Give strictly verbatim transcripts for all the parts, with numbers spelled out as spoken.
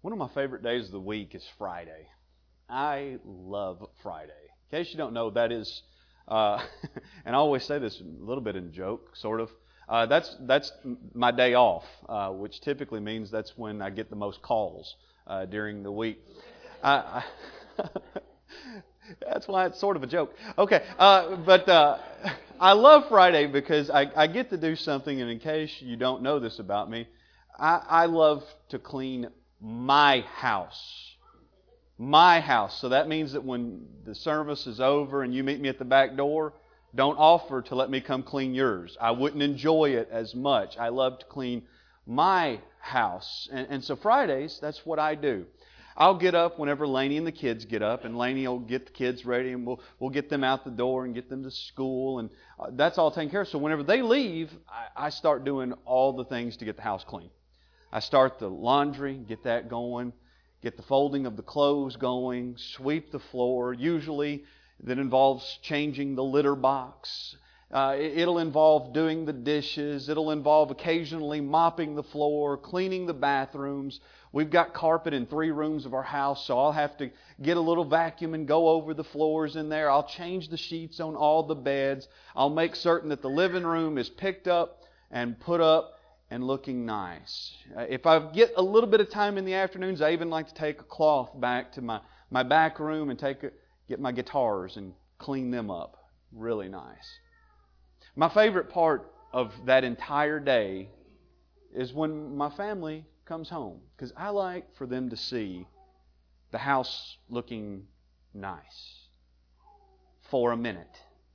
One of my favorite days of the week is Friday. I love Friday. In case you don't know, that is, uh, and I always say this a little bit in joke, sort of, uh, that's that's my day off, uh, which typically means that's when I get the most calls uh, during the week. I, I That's why it's sort of a joke. Okay, uh, but uh, I love Friday because I, I get to do something, and in case you don't know this about me, I, I love to clean my house. My house. So that means that when the service is over and you meet me at the back door, don't offer to let me come clean yours. I wouldn't enjoy it as much. I love to clean my house. And, and so Fridays, that's what I do. I'll get up whenever Lainey and the kids get up, and Lainey will get the kids ready, and we'll we'll get them out the door and get them to school, and uh, that's all taken care of. So whenever they leave, I, I start doing all the things to get the house clean. I start the laundry, get that going, get the folding of the clothes going, sweep the floor. Usually that involves changing the litter box. Uh, it, it'll involve doing the dishes. It'll involve occasionally mopping the floor, cleaning the bathrooms. We've got carpet in three rooms of our house, so I'll have to get a little vacuum and go over the floors in there. I'll change the sheets on all the beds. I'll make certain that the living room is picked up and put up and looking nice. If I get a little bit of time in the afternoons, I even like to take a cloth back to my, my back room and take a, get my guitars and clean them up. Really nice. My favorite part of that entire day is when my family comes home, because I like for them to see the house looking nice for a minute.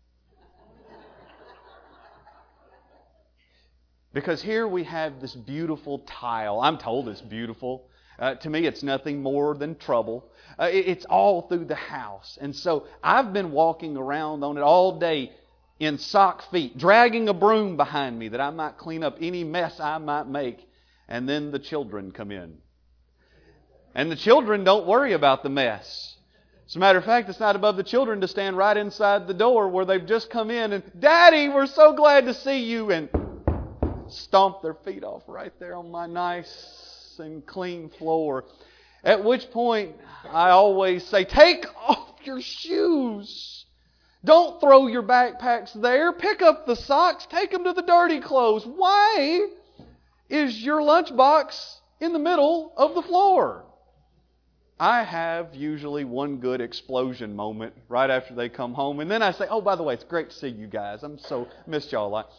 Because here we have this beautiful tile. I'm told it's beautiful. Uh, to me, it's nothing more than trouble. Uh, it, it's all through the house. And so I've been walking around on it all day in sock feet, dragging a broom behind me that I might clean up any mess I might make. And then the children come in. And the children don't worry about the mess. As a matter of fact, it's not above the children to stand right inside the door where they've just come in and, "Daddy, we're so glad to see you," and stomp their feet off right there on my nice and clean floor. At which point, I always say, "Take off your shoes. Don't throw your backpacks there. Pick up the socks. Take them to the dirty clothes. Why is your lunchbox in the middle of the floor?" I have usually one good explosion moment right after they come home. And then I say, "Oh, by the way, it's great to see you guys. I'm so missed y'all a lot."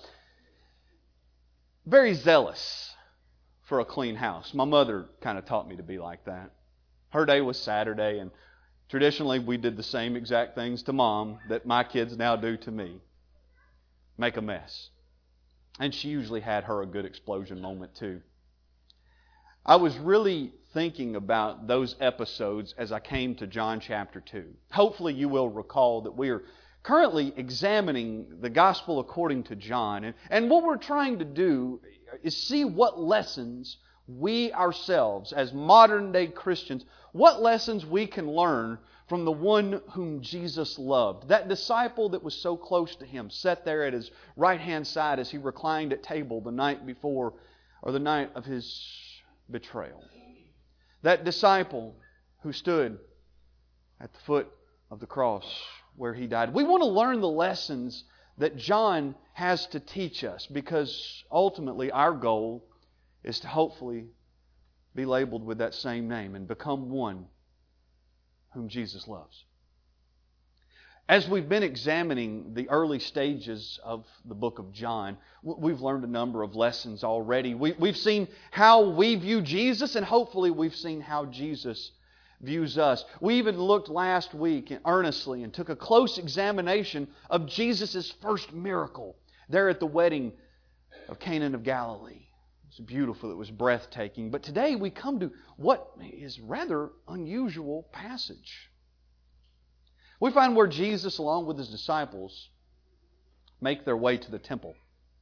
Very zealous for a clean house. My mother kind of taught me to be like that. Her day was Saturday, and traditionally we did the same exact things to Mom that my kids now do to me. Make a mess. And she usually had her a good explosion moment too. I was really thinking about those episodes as I came to John chapter two. Hopefully you will recall that we are currently examining the Gospel according to John. And, and what we're trying to do is see what lessons we ourselves, as modern day Christians, what lessons we can learn from the one whom Jesus loved. That disciple that was so close to Him, sat there at His right-hand side as He reclined at table the night before, or the night of His betrayal. That disciple who stood at the foot of the cross where He died. We want to learn the lessons that John has to teach us, because ultimately our goal is to hopefully be labeled with that same name and become one whom Jesus loves. As we've been examining the early stages of the book of John, we've learned a number of lessons already. We've seen how we view Jesus, and hopefully we've seen how Jesus views us. We even looked last week earnestly and took a close examination of Jesus' first miracle there at the wedding of Cana of Galilee. It was beautiful. It was breathtaking. But today we come to what is rather unusual passage. We find where Jesus, along with His disciples, make their way to the temple.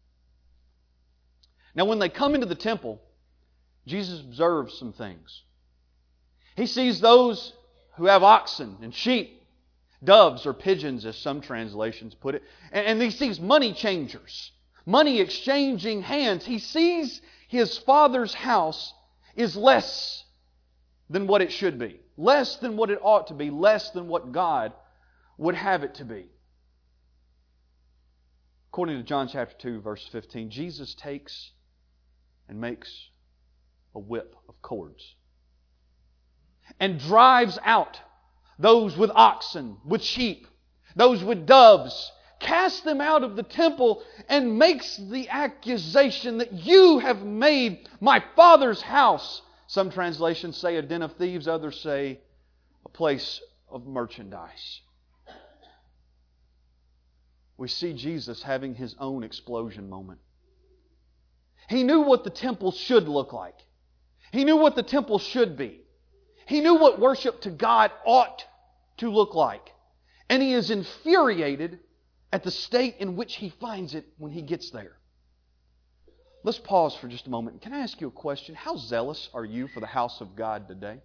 Now, when they come into the temple, Jesus observes some things. He sees those who have oxen and sheep, doves or pigeons, as some translations put it. And He sees money changers, money exchanging hands. He sees His Father's house is less than what it should be, less than what it ought to be, less than what God would have it to be. According to John chapter two, verse fifteen, Jesus takes and makes a whip of cords and drives out those with oxen, with sheep, those with doves, casts them out of the temple and makes the accusation that you have made my Father's house. Some translations say a den of thieves, others say a place of merchandise. We see Jesus having His own explosion moment. He knew what the temple should look like. He knew what the temple should be. He knew what worship to God ought to look like. And He is infuriated at the state in which He finds it when He gets there. Let's pause for just a moment. Can I ask you a question? How zealous are you for the house of God today?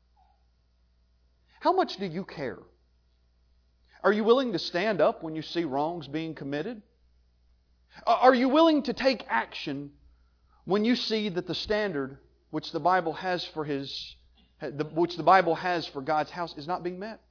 How much do you care? Are you willing to stand up when you see wrongs being committed? Are you willing to take action when you see that the standard which the Bible has for His, which the Bible has for God's house is not being met?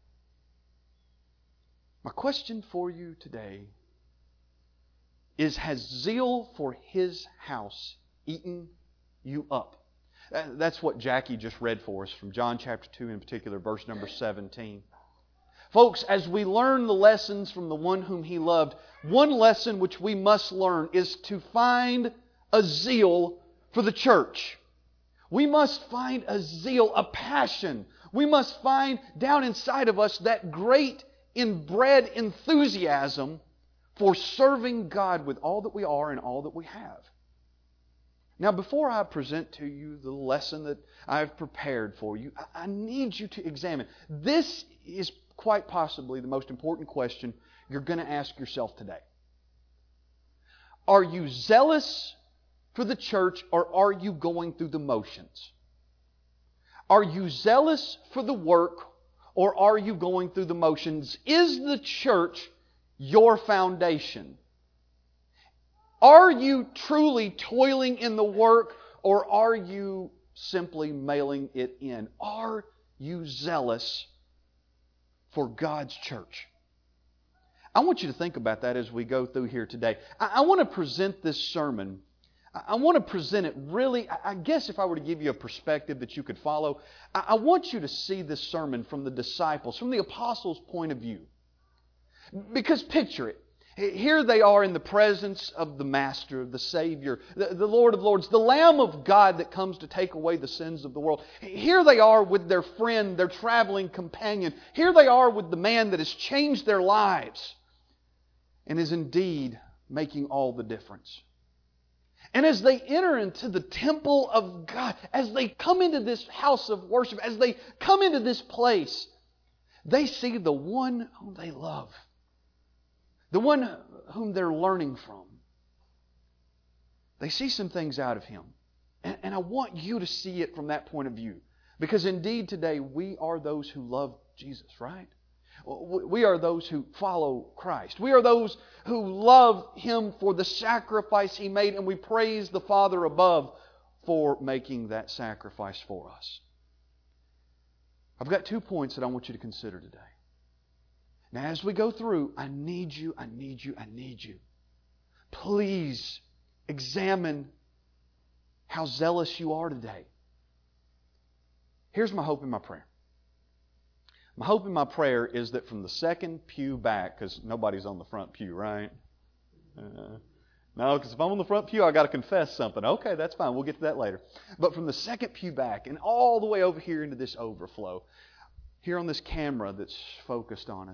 My question for you today is, has zeal for His house eaten you up? That's what Jackie just read for us from John chapter two, in particular, verse number seventeen. Folks, as we learn the lessons from the one whom He loved, one lesson which we must learn is to find a zeal for the church. We must find a zeal, a passion. We must find down inside of us that great inbred enthusiasm for serving God with all that we are and all that we have. Now, before I present to you the lesson that I've prepared for you, I need you to examine. This is quite possibly the most important question you're going to ask yourself today. Are you zealous for the church, or are you going through the motions? Are you zealous for the work, or are you going through the motions? Is the church your foundation? Are you truly toiling in the work, or are you simply mailing it in? Are you zealous for God's church? I want you to think about that as we go through here today. I, I want to present this sermon. I, I want to present it really, I, I guess if I were to give you a perspective that you could follow, I, I want you to see this sermon from the disciples, from the apostles' point of view. Because picture it. Here they are in the presence of the Master, the Savior, the, the Lord of Lords, the Lamb of God that comes to take away the sins of the world. Here they are with their friend, their traveling companion. Here they are with the man that has changed their lives and is indeed making all the difference. And as they enter into the temple of God, as they come into this house of worship, as they come into this place, they see the one whom they love. The one whom they're learning from. They see some things out of Him. And, and I want you to see it from that point of view. Because indeed today we are those who love Jesus, right? We are those who follow Christ. We are those who love Him for the sacrifice He made, and we praise the Father above for making that sacrifice for us. I've got two points that I want you to consider today. Now, as we go through, I need you, I need you, I need you. Please examine how zealous you are today. Here's my hope and my prayer. My hope and my prayer is that from the second pew back, because nobody's on the front pew, right? Uh, no, because if I'm on the front pew, I've got to confess something. Okay, that's fine. We'll get to that later. But from the second pew back and all the way over here into this overflow, here on this camera that's focused on us,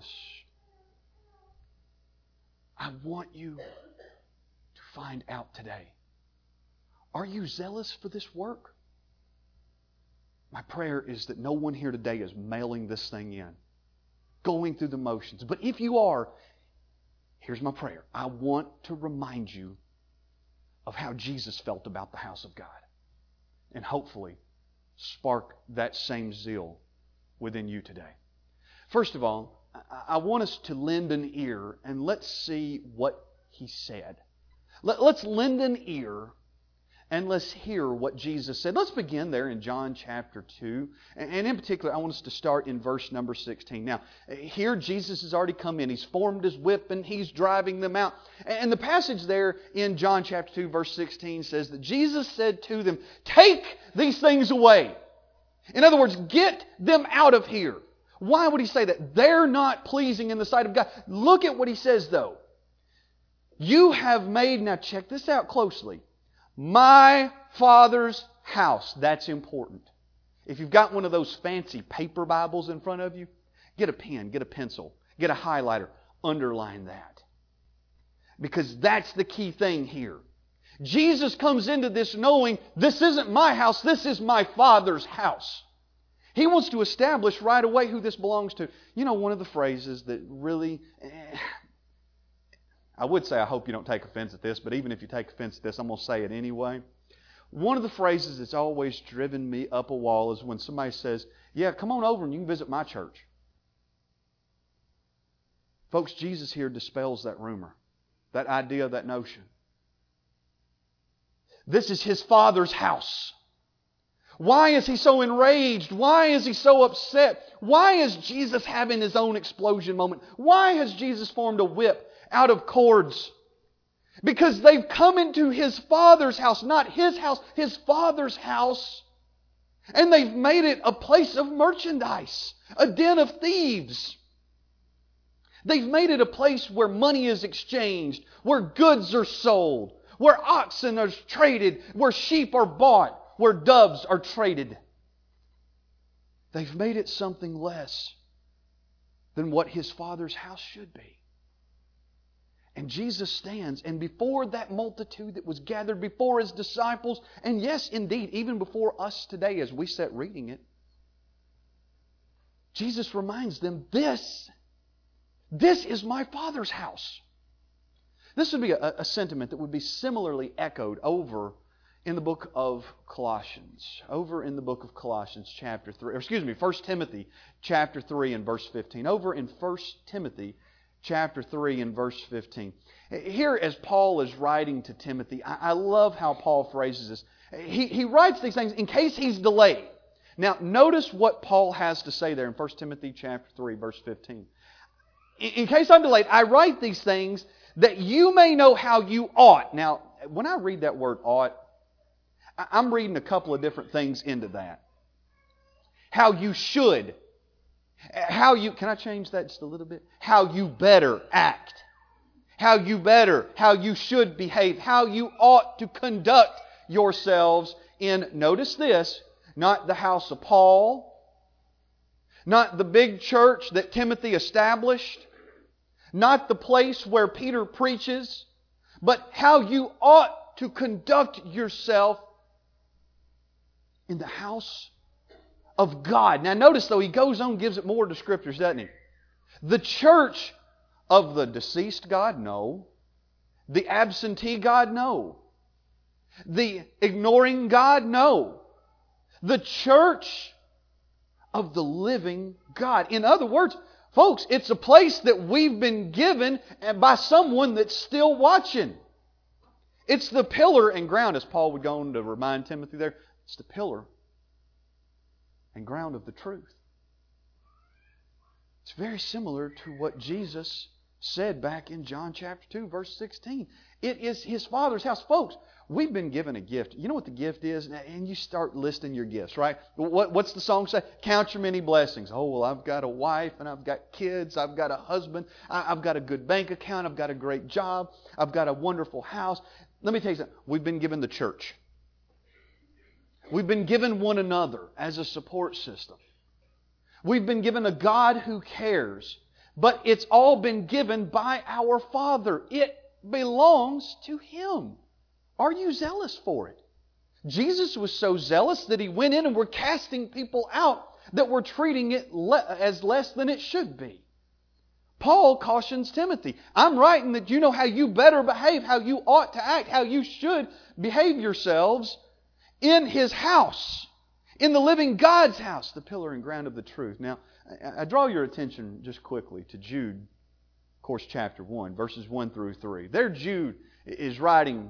I want you to find out today. Are you zealous for this work? My prayer is that no one here today is mailing this thing in, going through the motions. But if you are, here's my prayer. I want to remind you of how Jesus felt about the house of God. And hopefully spark that same zeal within you today. First of all, I want us to lend an ear and let's see what He said. Let's lend an ear and let's hear what Jesus said. Let's begin there in John chapter two. And in particular, I want us to start in verse number sixteen. Now, here Jesus has already come in. He's formed His whip and He's driving them out. And the passage there in John chapter two, verse sixteen says that Jesus said to them, "Take these things away." In other words, get them out of here. Why would He say that? They're not pleasing in the sight of God. Look at what He says though. You have made, now check this out closely, my Father's house. That's important. If you've got one of those fancy paper Bibles in front of you, get a pen, get a pencil, get a highlighter, underline that. Because that's the key thing here. Jesus comes into this knowing, this isn't my house, this is my Father's house. He wants to establish right away who this belongs to. You know, one of the phrases that really... Eh, I would say I hope you don't take offense at this, but even if you take offense at this, I'm going to say it anyway. One of the phrases that's always driven me up a wall is when somebody says, "Yeah, come on over and you can visit my church." Folks, Jesus here dispels that rumor, that idea, that notion. This is His Father's house. Why is He so enraged? Why is He so upset? Why is Jesus having His own explosion moment? Why has Jesus formed a whip out of cords? Because they've come into His Father's house, not His house, His Father's house. And they've made it a place of merchandise, a den of thieves. They've made it a place where money is exchanged, where goods are sold, where oxen are traded, where sheep are bought, where doves are traded. They've made it something less than what His Father's house should be. And Jesus stands, and before that multitude that was gathered, before His disciples, and yes, indeed, even before us today as we sat reading it, Jesus reminds them, this, this is my Father's house. This would be a, a sentiment that would be similarly echoed over in the book of Colossians. Over in the book of Colossians chapter three, or excuse me, First Timothy chapter three and verse fifteen. Over in First Timothy chapter three and verse fifteen. Here, as Paul is writing to Timothy, I, I love how Paul phrases this. He, he writes these things in case he's delayed. Now, notice what Paul has to say there in First Timothy chapter three, verse fifteen. In, in case I'm delayed, I write these things that you may know how you ought. Now, when I read that word ought, I, I'm reading a couple of different things into that. How you should. How you, can I change that just a little bit? How you better act. How you better, how you should behave. How you ought to conduct yourselves in, notice this, not the house of Paul, not the big church that Timothy established, not the place where Peter preaches, but how you ought to conduct yourself in the house of God. Now notice though, he goes on and gives it more descriptors, doesn't he? The church of the deceased God? No. The absentee God? No. The ignoring God? No. The church of the living God. In other words, folks, it's a place that we've been given by someone that's still watching. It's the pillar and ground, as Paul would go on to remind Timothy there. It's the pillar and ground of the truth. It's very similar to what Jesus said back in John chapter two, verse sixteen. It is His Father's house. Folks, we've been given a gift. You know what the gift is? And you start listing your gifts, right? What, what's the song say? Count your many blessings. Oh, well, I've got a wife and I've got kids. I've got a husband. I've got a good bank account. I've got a great job. I've got a wonderful house. Let me tell you something. We've been given the church. We've been given one another as a support system. We've been given a God who cares. But it's all been given by our Father. It belongs to Him. Are you zealous for it? Jesus was so zealous that He went in and were casting people out that were treating it le- as less than it should be. Paul cautions Timothy. I'm writing that you know how you better behave, how you ought to act, how you should behave yourselves in His house, in the living God's house, the pillar and ground of the truth. Now, I draw your attention just quickly to Jude, of course, chapter one, verses one through three. There Jude is writing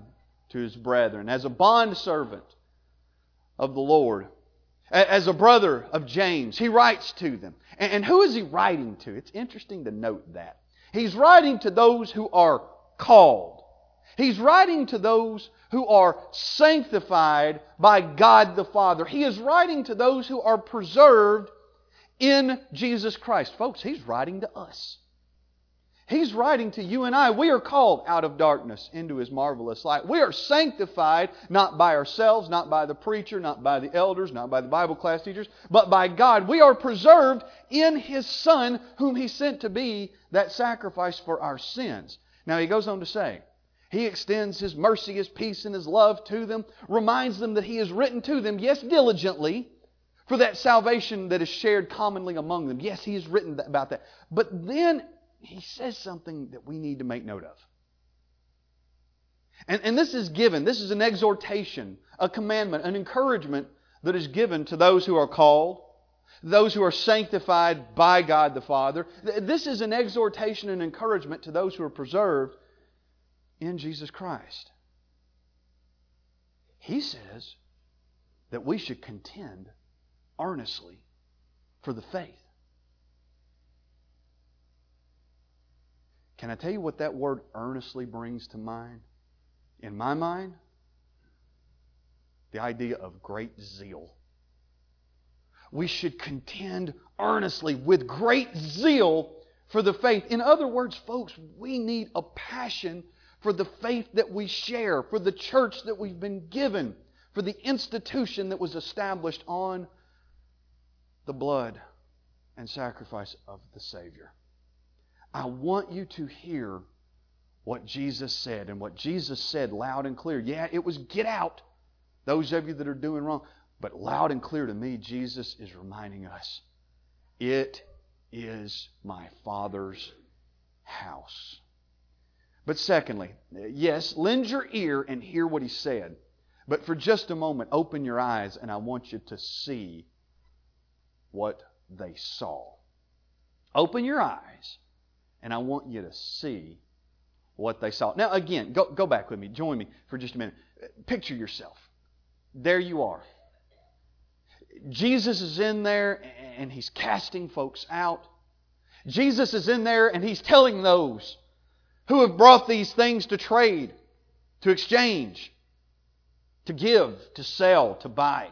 to his brethren, as a bondservant of the Lord, as a brother of James. He writes to them. And who is he writing to? It's interesting to note that. He's writing to those who are called. He's writing to those who are sanctified by God the Father. He is writing to those who are preserved in Jesus Christ. Folks, He's writing to us. He's writing to you and I. We are called out of darkness into His marvelous light. We are sanctified not by ourselves, not by the preacher, not by the elders, not by the Bible class teachers, but by God. We are preserved in His Son, whom He sent to be that sacrifice for our sins. Now He goes on to say, He extends His mercy, His peace, and His love to them, reminds them that He has written to them, yes, diligently, for that salvation that is shared commonly among them. Yes, He has written about that. But then He says something that we need to make note of. And, and this is given, this is an exhortation, a commandment, an encouragement that is given to those who are called, those who are sanctified by God the Father. This is an exhortation and encouragement to those who are preserved in Jesus Christ. He says that we should contend earnestly for the faith. Can I tell you what that word earnestly brings to mind? In my mind, the idea of great zeal. We should contend earnestly with great zeal for the faith. In other words, folks, we need a passion for the faith that we share, for the church that we've been given, for the institution that was established on the blood and sacrifice of the Savior. I want you to hear what Jesus said, and what Jesus said loud and clear. Yeah, it was get out, those of you that are doing wrong. But loud and clear to me, Jesus is reminding us, it is my Father's house. But secondly, yes, lend your ear and hear what He said. But for just a moment, open your eyes and I want you to see what they saw. Open your eyes and I want you to see what they saw. Now again, go, go back with me. Join me for just a minute. Picture yourself. There you are. Jesus is in there and He's casting folks out. Jesus is in there and He's telling those who have brought these things to trade, to exchange, to give, to sell, to buy.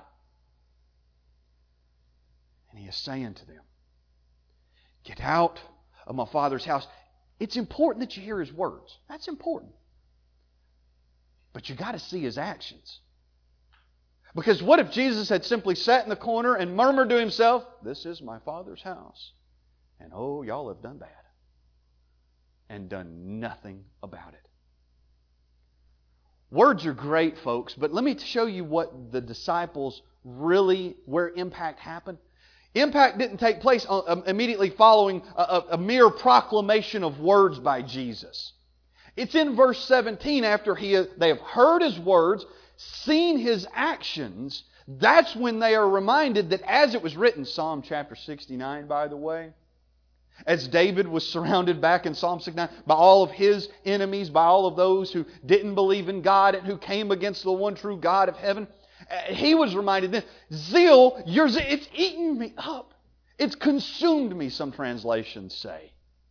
And He is saying to them, get out of my Father's house. It's important that you hear His words. That's important. But you got to see His actions. Because what if Jesus had simply sat in the corner and murmured to Himself, this is my Father's house, and oh, y'all have done bad, and done nothing about it. Words are great, folks, but let me show you what the disciples really, where impact happened. Impact didn't take place immediately following a, a mere proclamation of words by Jesus. It's in verse seventeen, after he, they have heard His words, seen His actions, that's when they are reminded that as it was written, Psalm chapter sixty-nine, by the way, as David was surrounded back in Psalm sixty-nine by all of his enemies, by all of those who didn't believe in God and who came against the one true God of heaven, he was reminded then, zeal, your zeal, it's eaten me up. It's consumed me, some translations say.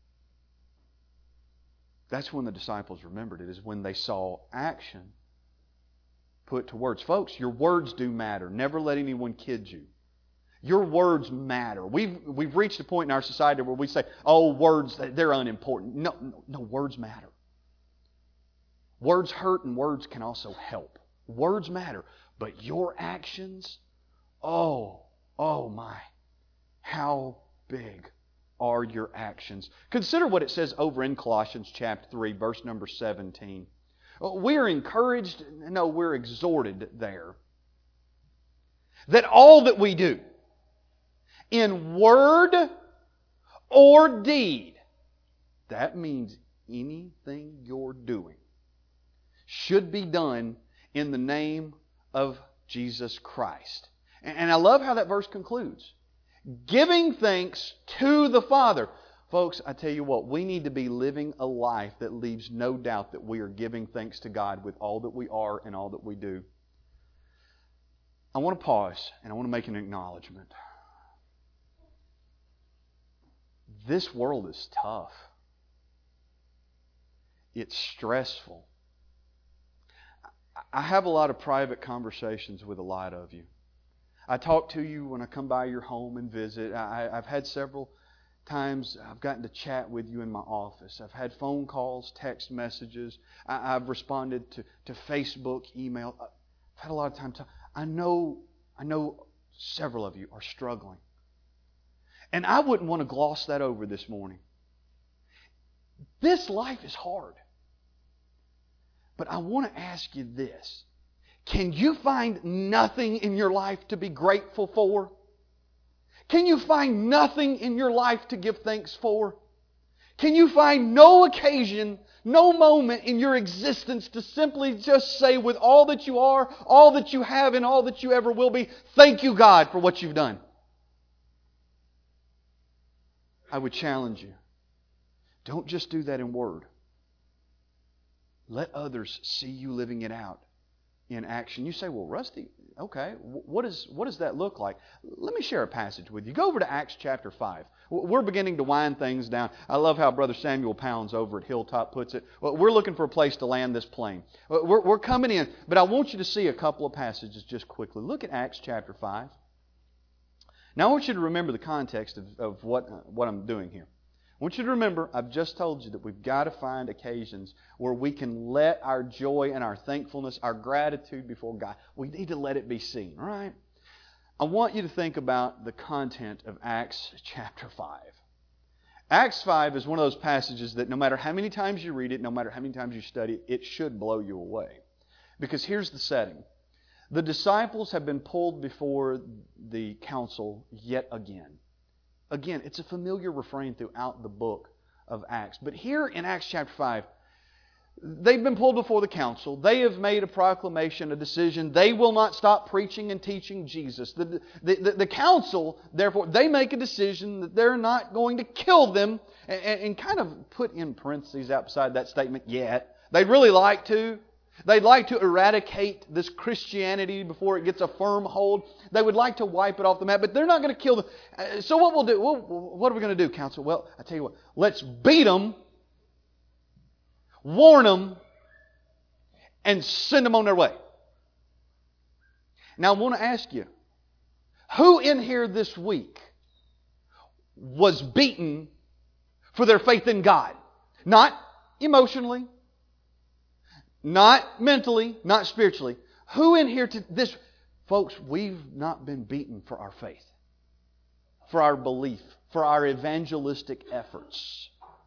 That's when the disciples remembered it, is when they saw action put to words. Folks, your words do matter. Never let anyone kid you. Your words matter. We've, we've reached a point in our society where we say, oh, words, they're unimportant. No, no, no, words matter. Words hurt and words can also help. Words matter. But your actions, oh, oh my, how big are your actions? Consider what it says over in Colossians chapter three, verse number seventeen. We're encouraged, no, we're exhorted there, that all that we do, in word or deed, that means anything you're doing, should be done in the name of Jesus Christ. And I love how that verse concludes. Giving thanks to the Father. Folks, I tell you what, we need to be living a life that leaves no doubt that we are giving thanks to God with all that we are and all that we do. I want to pause and I want to make an acknowledgement. This world is tough. It's stressful. I have a lot of private conversations with a lot of you. I talk to you when I come by your home and visit. I, I've had several times I've gotten to chat with you in my office. I've had phone calls, text messages. I, I've responded to, to Facebook, email. I've had a lot of time to I know, I know several of you are struggling. And I wouldn't want to gloss that over this morning. This life is hard. But I want to ask you this. Can you find nothing in your life to be grateful for? Can you find nothing in your life to give thanks for? Can you find no occasion, no moment in your existence to simply just say with all that you are, all that you have, and all that you ever will be, thank you, God, for what you've done? I would challenge you. Don't just do that in word. Let others see you living it out in action. You say, well, Rusty, okay, what, is, what does that look like? Let me share a passage with you. Go over to Acts chapter five. We're beginning to wind things down. I love how Brother Samuel Pounds over at Hilltop puts it. We're looking for a place to land this plane. We're, we're coming in, but I want you to see a couple of passages just quickly. Look at Acts chapter five. Now I want you to remember the context of, of what, uh, what I'm doing here. I want you to remember, I've just told you that we've got to find occasions where we can let our joy and our thankfulness, our gratitude before God, we need to let it be seen, all right? I want you to think about the content of Acts chapter five. Acts five is one of those passages that no matter how many times you read it, no matter how many times you study it, it should blow you away. Because here's the setting. The disciples have been pulled before the council yet again. Again, it's a familiar refrain throughout the book of Acts. But here in Acts chapter five, they've been pulled before the council. They have made a proclamation, a decision. They will not stop preaching and teaching Jesus. The, the, the, the council, therefore, they make a decision that they're not going to kill them and, and kind of put in parentheses outside that statement yet. They'd really like to. They'd like to eradicate this Christianity before it gets a firm hold. They would like to wipe it off the map, but they're not going to kill them. So what we'll do, well, what are we going to do, council? Well, I tell you what, let's beat them, warn them, and send them on their way. Now I want to ask you, who in here this week was beaten for their faith in God? Not emotionally, not mentally, not spiritually. Who in here to this... Folks, we've not been beaten for our faith, for our belief, for our evangelistic efforts.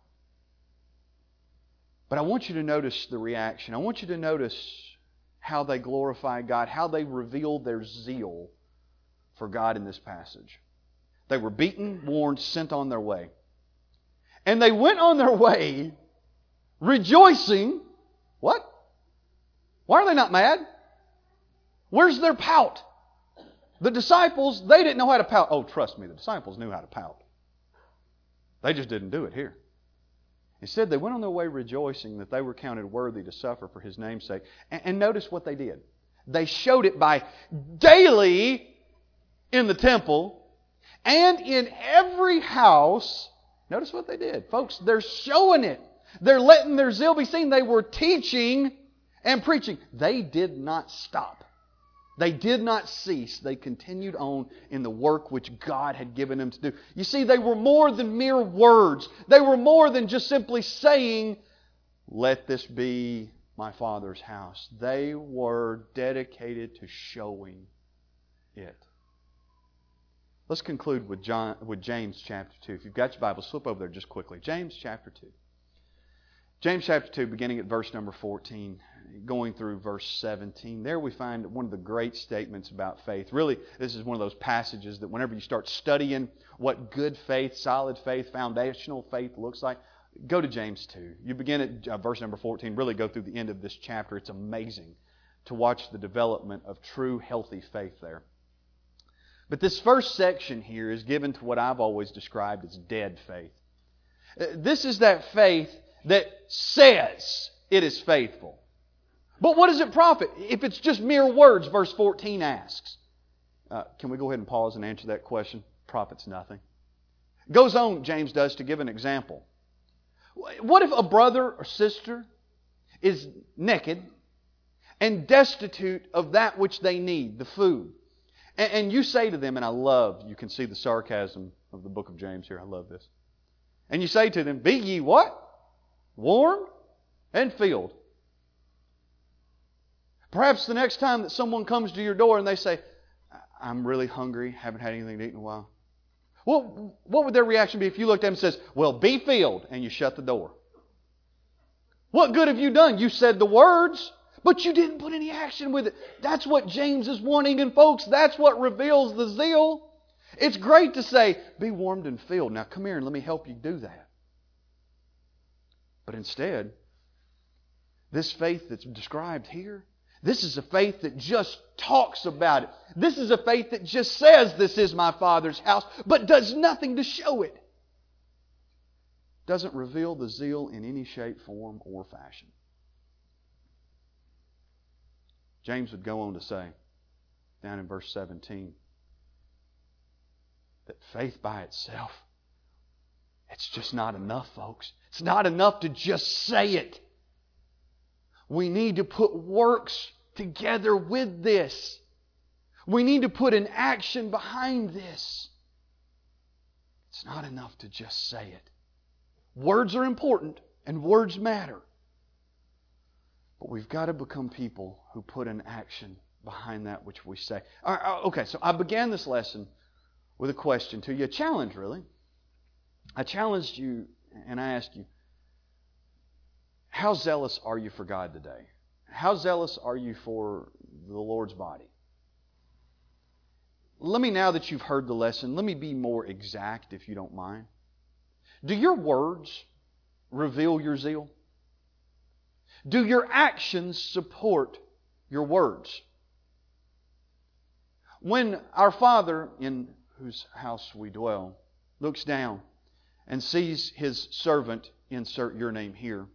But I want you to notice the reaction. I want you to notice how they glorify God, how they reveal their zeal for God in this passage. They were beaten, warned, sent on their way. And they went on their way rejoicing. What? Why are they not mad? Where's their pout? The disciples, they didn't know how to pout. Oh, trust me, the disciples knew how to pout. They just didn't do it here. Instead, they went on their way rejoicing that they were counted worthy to suffer for His name's sake. And, and notice what they did. They showed it by daily in the temple and in every house. Notice what they did. Folks, they're showing it. They're letting their zeal be seen. They were teaching and preaching. They did not stop. They did not cease. They continued on in the work which God had given them to do. You see, they were more than mere words. They were more than just simply saying, let this be my Father's house. They were dedicated to showing it. Let's conclude with John, with James chapter two. If you've got your Bible, slip over there just quickly. James chapter two. James chapter two, beginning at verse number fourteen, going through verse seventeen. There we find one of the great statements about faith. Really, this is one of those passages that whenever you start studying what good faith, solid faith, foundational faith looks like, go to James two. You begin at uh, verse number fourteen, really go through the end of this chapter. It's amazing to watch the development of true, healthy faith there. But this first section here is given to what I've always described as dead faith. This is that faith that says it is faithful. But what does it profit if it's just mere words, verse fourteen asks? Uh, can we go ahead and pause and answer that question? Profits nothing. Goes on, James does, to give an example. What if a brother or sister is naked and destitute of that which they need, the food? And, and you say to them, and I love, you can see the sarcasm of the book of James here. I love this. And you say to them, be ye what? Warm and filled. Perhaps the next time that someone comes to your door and they say, I'm really hungry, haven't had anything to eat in a while. Well, what would their reaction be if you looked at them and says, well, be filled, and you shut the door? What good have you done? You said the words, but you didn't put any action with it. That's what James is wanting, and folks, that's what reveals the zeal. It's great to say, be warmed and filled. Now come here and let me help you do that. But instead, this faith that's described here, this is a faith that just talks about it. This is a faith that just says this is my Father's house, but does nothing to show it. Doesn't reveal the zeal in any shape, form, or fashion. James would go on to say, down in verse seventeen, that faith by itself, it's just not enough, folks. It's not enough to just say it. We need to put works together with this. We need to put an action behind this. It's not enough to just say it. Words are important and words matter. But we've got to become people who put an action behind that which we say. All right, okay, so I began this lesson with a question to you, a challenge really. I challenged you and I asked you, how zealous are you for God today? How zealous are you for the Lord's body? Let me, now that you've heard the lesson, let me be more exact if you don't mind. Do your words reveal your zeal? Do your actions support your words? When our Father, in whose house we dwell, looks down and sees His servant, insert your name here,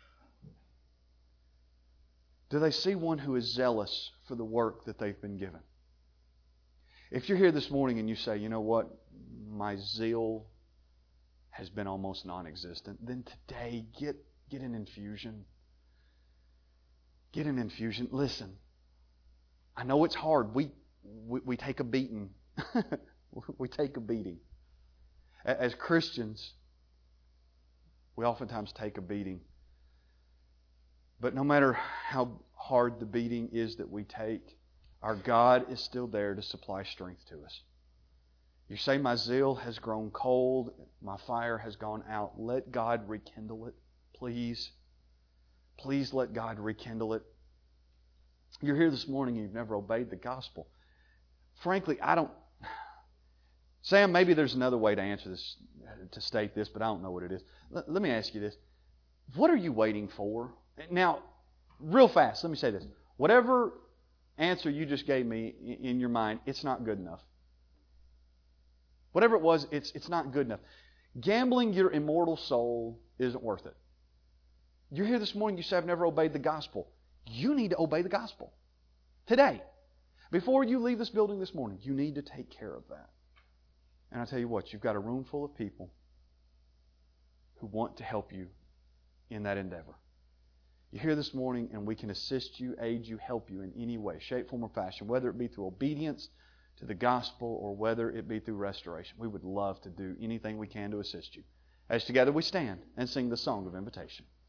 do they see one who is zealous for the work that they've been given? If you're here this morning and you say, you know what, my zeal has been almost non-existent, then today get, get an infusion. Get an infusion. Listen, I know it's hard. We, we, we take a beating. we take a beating. As Christians, we oftentimes take a beating. But no matter how hard the beating is that we take, our God is still there to supply strength to us. You say, my zeal has grown cold, my fire has gone out. Let God rekindle it, please. Please let God rekindle it. You're here this morning and you've never obeyed the gospel. Frankly, I don't... Sam, maybe there's another way to answer this, to state this, but I don't know what it is. Let, let me ask you this. What are you waiting for? Now, real fast, let me say this. Whatever answer you just gave me in your mind, it's not good enough. Whatever it was, it's, it's not good enough. Gambling your immortal soul isn't worth it. You're here this morning, you say, I've never obeyed the gospel. You need to obey the gospel. Today. Before you leave this building this morning, you need to take care of that. And I tell you what, you've got a room full of people who want to help you in that endeavor. You're here this morning and we can assist you, aid you, help you in any way, shape, form, or fashion, whether it be through obedience to the gospel or whether it be through restoration. We would love to do anything we can to assist you. As together we stand and sing the song of invitation.